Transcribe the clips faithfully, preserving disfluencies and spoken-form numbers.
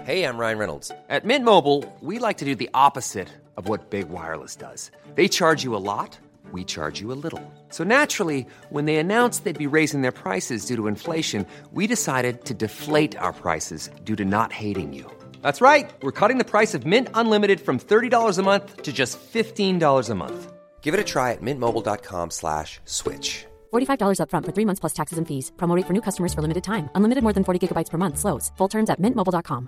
Hey, I'm Ryan Reynolds. At Mint Mobile, we like to do the opposite of what Big Wireless does. They charge you a lot, we charge you a little. So naturally, when they announced they'd be raising their prices due to inflation, we decided to deflate our prices due to not hating you. That's right. We're cutting the price of Mint Unlimited from thirty dollars a month to just fifteen dollars a month. Give it a try at mintmobile.com slash switch. forty-five dollars up front for three months plus taxes and fees. Promo rate for new customers for limited time. Unlimited more than forty gigabytes per month. Slows full terms at mint mobile dot com.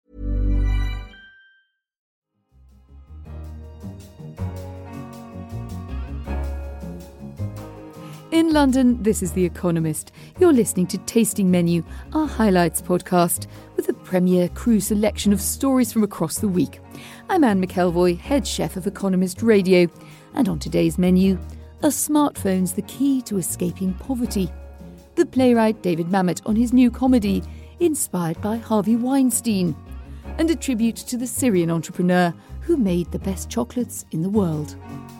In London, this is The Economist. You're listening to Tasting Menu, our highlights podcast, with a premier crew selection of stories from across the week. I'm Anne McElvoy, head chef of Economist Radio. And on today's menu, are smartphones the key to escaping poverty? The playwright David Mamet on his new comedy, inspired by Harvey Weinstein. And a tribute to the Syrian entrepreneur who made the best chocolates in the world.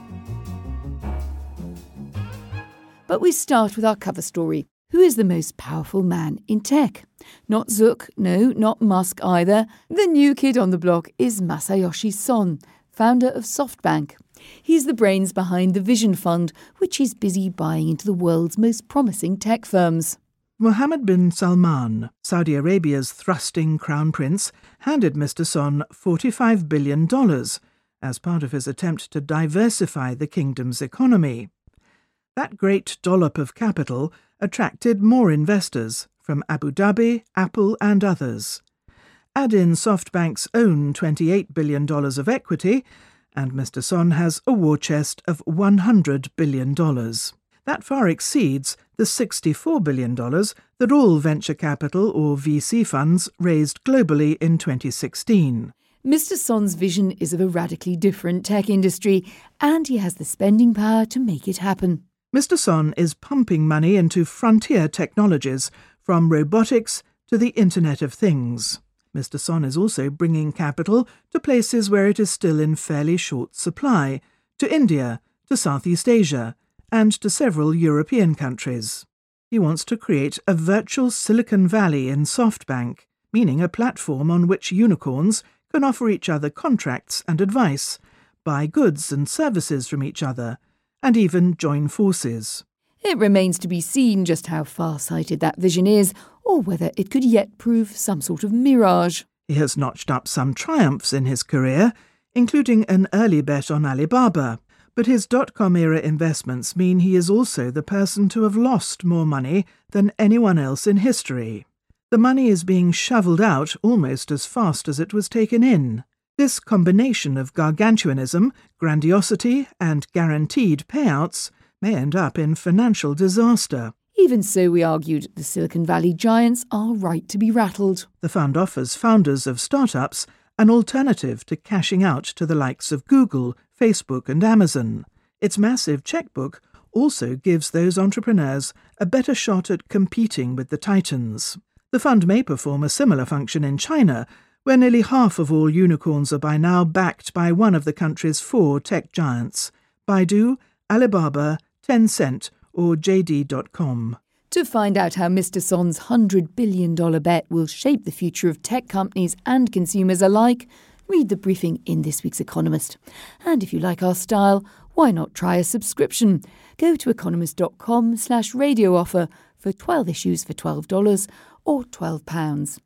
But we start with our cover story. Who is the most powerful man in tech? Not Zuck, no, not Musk either. The new kid on the block is Masayoshi Son, founder of SoftBank. He's the brains behind the Vision Fund, which is busy buying into the world's most promising tech firms. Mohammed bin Salman, Saudi Arabia's thrusting crown prince, handed Mister Son forty-five billion dollars as part of his attempt to diversify the kingdom's economy. That great dollop of capital attracted more investors from Abu Dhabi, Apple and others. Add in SoftBank's own twenty-eight billion dollars of equity, and Mister Son has a war chest of one hundred billion dollars. That far exceeds the sixty-four billion dollars that all venture capital or V C funds raised globally in twenty sixteen. Mister Son's vision is of a radically different tech industry, and he has the spending power to make it happen. Mister Son is pumping money into frontier technologies, from robotics to the Internet of Things. Mister Son is also bringing capital to places where it is still in fairly short supply, to India, to Southeast Asia, and to several European countries. He wants to create a virtual Silicon Valley in SoftBank, meaning a platform on which unicorns can offer each other contracts and advice, buy goods and services from each other, and even join forces. It remains to be seen just how far-sighted that vision is, or whether it could yet prove some sort of mirage. He has notched up some triumphs in his career, including an early bet on Alibaba, but his dot-com-era investments mean he is also the person to have lost more money than anyone else in history. The money is being shoveled out almost as fast as it was taken in. This combination of gargantuanism, grandiosity, and guaranteed payouts may end up in financial disaster. Even so, we argued, the Silicon Valley giants are right to be rattled. The fund offers founders of startups an alternative to cashing out to the likes of Google, Facebook, and Amazon. Its massive checkbook also gives those entrepreneurs a better shot at competing with the titans. The fund may perform a similar function in China, where nearly half of all unicorns are by now backed by one of the country's four tech giants, Baidu, Alibaba, Tencent, or J D dot com. To find out how Mister Son's one hundred billion dollars bet will shape the future of tech companies and consumers alike, read the briefing in this week's Economist. And if you like our style, why not try a subscription? Go to economist.com slash radio offer for twelve issues for twelve dollars or twelve pounds.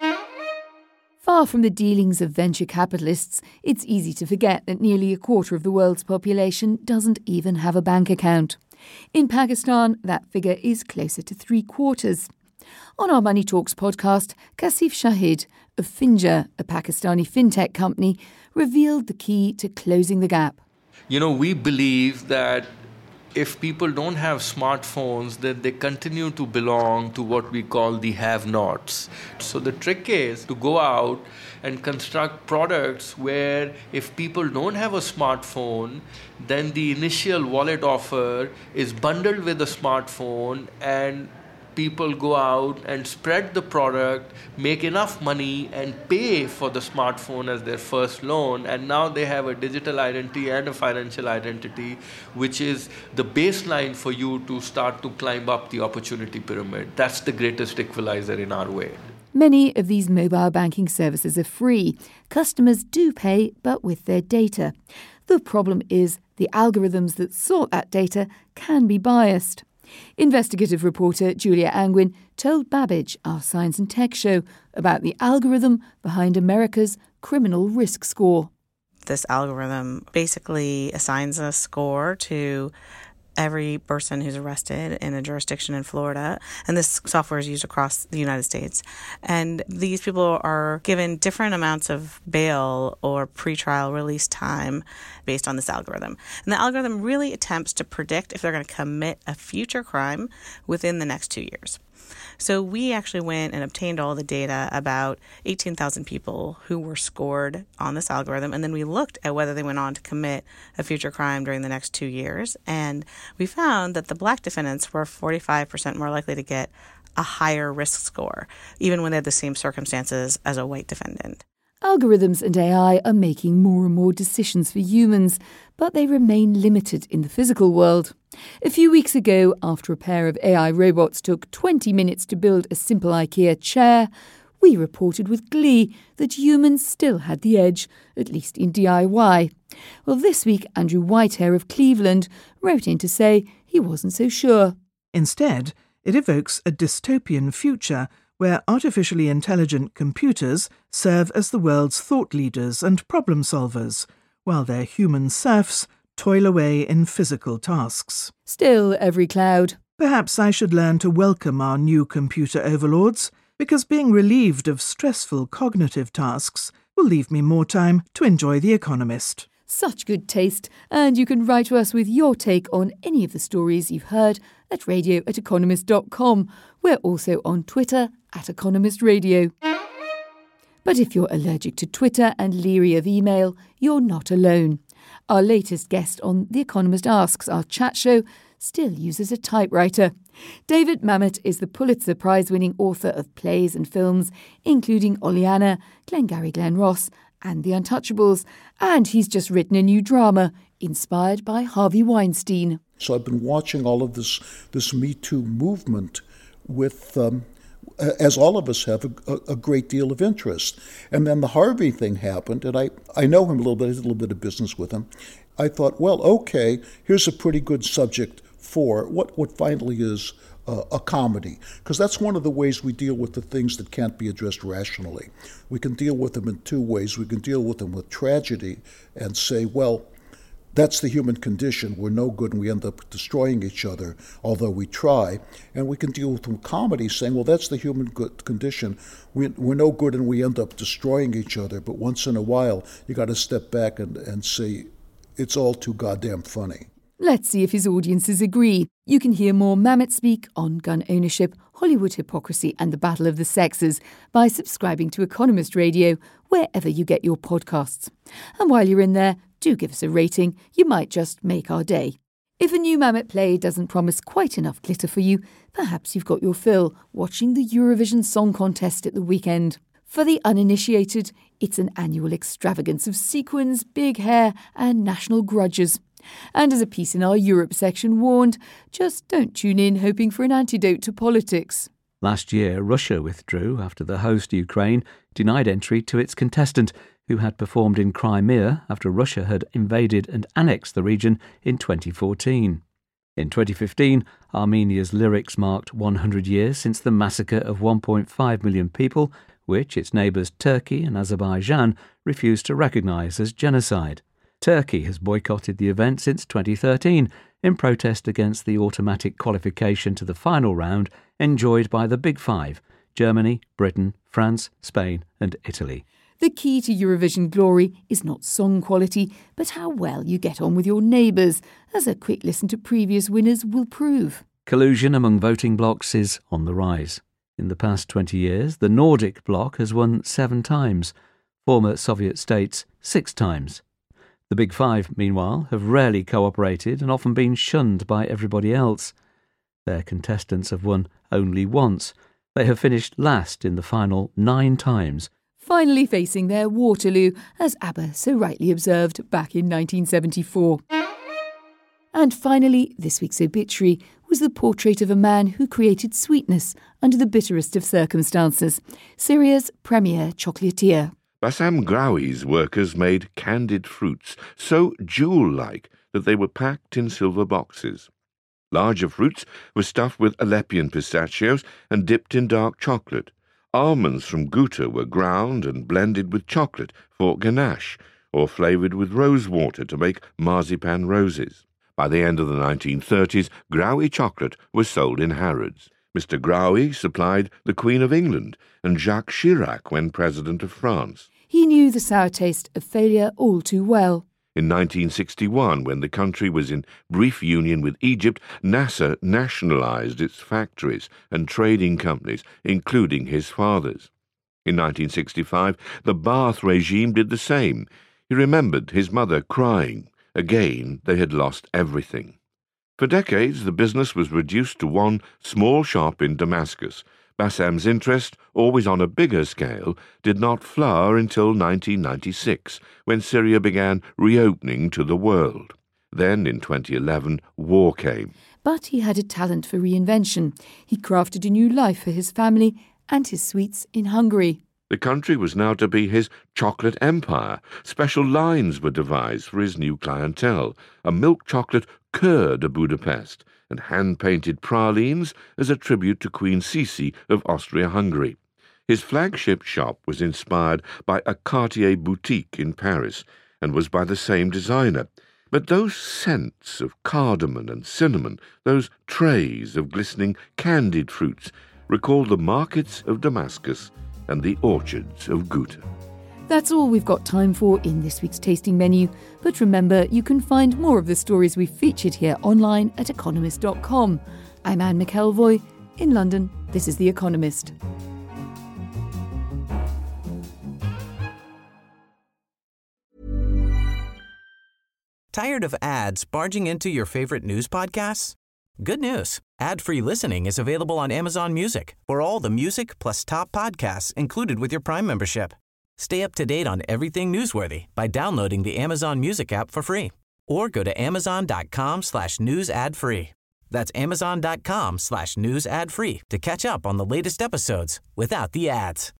Far from the dealings of venture capitalists, it's easy to forget that nearly a quarter of the world's population doesn't even have a bank account. In Pakistan, that figure is closer to three quarters. On our Money Talks podcast, Kasif Shahid of Finja, a Pakistani fintech company, revealed the key to closing the gap. You know, we believe that if people don't have smartphones, then they continue to belong to what we call the have-nots. So the trick is to go out and construct products where if people don't have a smartphone, then the initial wallet offer is bundled with a smartphone, and people go out and spread the product, make enough money and pay for the smartphone as their first loan, and now they have a digital identity and a financial identity, which is the baseline for you to start to climb up the opportunity pyramid. That's the greatest equalizer in our way. Many of these mobile banking services are free. Customers do pay, but with their data. The problem is the algorithms that sort that data can be biased. Investigative reporter Julia Angwin told Babbage, our science and tech show, about the algorithm behind America's criminal risk score. This algorithm basically assigns a score to every person who's arrested in a jurisdiction in Florida. And this software is used across the United States. And these people are given different amounts of bail or pretrial release time based on this algorithm. And the algorithm really attempts to predict if they're going to commit a future crime within the next two years. So we actually went and obtained all the data about eighteen thousand people who were scored on this algorithm, and then we looked at whether they went on to commit a future crime during the next two years. And we found that the black defendants were forty-five percent more likely to get a higher risk score, even when they had the same circumstances as a white defendant. Algorithms and A I are making more and more decisions for humans, but they remain limited in the physical world. A few weeks ago, after a pair of A I robots took twenty minutes to build a simple IKEA chair, we reported with glee that humans still had the edge, at least in D I Y. Well, this week, Andrew Whitehair of Cleveland wrote in to say he wasn't so sure. Instead, it evokes a dystopian future where artificially intelligent computers serve as the world's thought leaders and problem solvers, while their human serfs toil away in physical tasks. Still, every cloud. Perhaps I should learn to welcome our new computer overlords, because being relieved of stressful cognitive tasks will leave me more time to enjoy The Economist. Such good taste, and you can write to us with your take on any of the stories you've heard at radio at economist dot com. We're also on Twitter at Economist Radio. But if you're allergic to Twitter and leery of email, you're not alone. Our latest guest on The Economist Asks, our chat show, still uses a typewriter. David Mamet is the Pulitzer Prize-winning author of plays and films, including Oleanna, Glengarry Glen Ross, and The Untouchables, and he's just written a new drama inspired by Harvey Weinstein. So I've been watching all of this this Me Too movement with, um, as all of us have, a, a great deal of interest. And then the Harvey thing happened, and I, I know him a little bit, I did a little bit of business with him. I thought, well, okay, here's a pretty good subject for what, what finally is uh, a comedy, because that's one of the ways we deal with the things that can't be addressed rationally. We can deal with them in two ways. We can deal with them with tragedy and say, well, that's the human condition. We're no good and we end up destroying each other, although we try. And we can deal with them with comedy, saying, well, that's the human good condition. We, we're no good and we end up destroying each other. But once in a while, you got to step back and, and say, it's all too goddamn funny. Let's see if his audiences agree. You can hear more Mamet speak on gun ownership, Hollywood hypocrisy and the battle of the sexes by subscribing to Economist Radio wherever you get your podcasts. And while you're in there, do give us a rating. You might just make our day. If a new Mamet play doesn't promise quite enough glitter for you, perhaps you've got your fill watching the Eurovision Song Contest at the weekend. For the uninitiated, it's an annual extravagance of sequins, big hair and national grudges. And as a piece in our Europe section warned, just don't tune in hoping for an antidote to politics. Last year, Russia withdrew after the host Ukraine denied entry to its contestant, who had performed in Crimea after Russia had invaded and annexed the region in twenty fourteen. In twenty fifteen, Armenia's lyrics marked one hundred years since the massacre of one point five million people, which its neighbours Turkey and Azerbaijan refused to recognise as genocide. Turkey has boycotted the event since twenty thirteen in protest against the automatic qualification to the final round enjoyed by the Big Five: Germany, Britain, France, Spain and Italy. The key to Eurovision glory is not song quality, but how well you get on with your neighbours, as a quick listen to previous winners will prove. Collusion among voting blocs is on the rise. In the past twenty years, the Nordic bloc has won seven times, former Soviet states six times. The Big Five, meanwhile, have rarely cooperated and often been shunned by everybody else. Their contestants have won only once. They have finished last in the final nine times. Finally facing their Waterloo, as ABBA so rightly observed back in nineteen seventy-four. And finally, this week's obituary was the portrait of a man who created sweetness under the bitterest of circumstances, Syria's premier chocolatier. Bassam Graoui's workers made candied fruits, so jewel-like that they were packed in silver boxes. Larger fruits were stuffed with Aleppian pistachios and dipped in dark chocolate. Almonds from Ghouta were ground and blended with chocolate for ganache, or flavoured with rose water to make marzipan roses. By the end of the nineteen thirties, Graoui chocolate was sold in Harrods. Mister Graoui supplied the Queen of England and Jacques Chirac when President of France. He knew the sour taste of failure all too well. In nineteen sixty-one, when the country was in brief union with Egypt, Nasser nationalised its factories and trading companies, including his father's. In nineteen sixty-five, the Ba'ath regime did the same. He remembered his mother crying. Again, they had lost everything. For decades, the business was reduced to one small shop in Damascus. Bassam's interest, always on a bigger scale, did not flower until nineteen ninety-six, when Syria began reopening to the world. Then, in twenty eleven, war came. But he had a talent for reinvention. He crafted a new life for his family and his sweets in Hungary. The country was now to be his chocolate empire. Special lines were devised for his new clientele, a milk chocolate Cœur de Budapest, and hand-painted pralines as a tribute to Queen Sisi of Austria-Hungary. His flagship shop was inspired by a Cartier boutique in Paris and was by the same designer. But those scents of cardamom and cinnamon, those trays of glistening candied fruits, recalled the markets of Damascus and the orchards of Ghouta. That's all we've got time for in this week's tasting menu. But remember, you can find more of the stories we've featured here online at economist dot com. I'm Anne McElvoy. In London, this is The Economist. Tired of ads barging into your favorite news podcasts? Good news. Ad-free listening is available on Amazon Music for all the music plus top podcasts included with your Prime membership. Stay up to date on everything newsworthy by downloading the Amazon Music app for free or go to amazon.com slash news ad free. That's amazon.com slash news ad free to catch up on the latest episodes without the ads.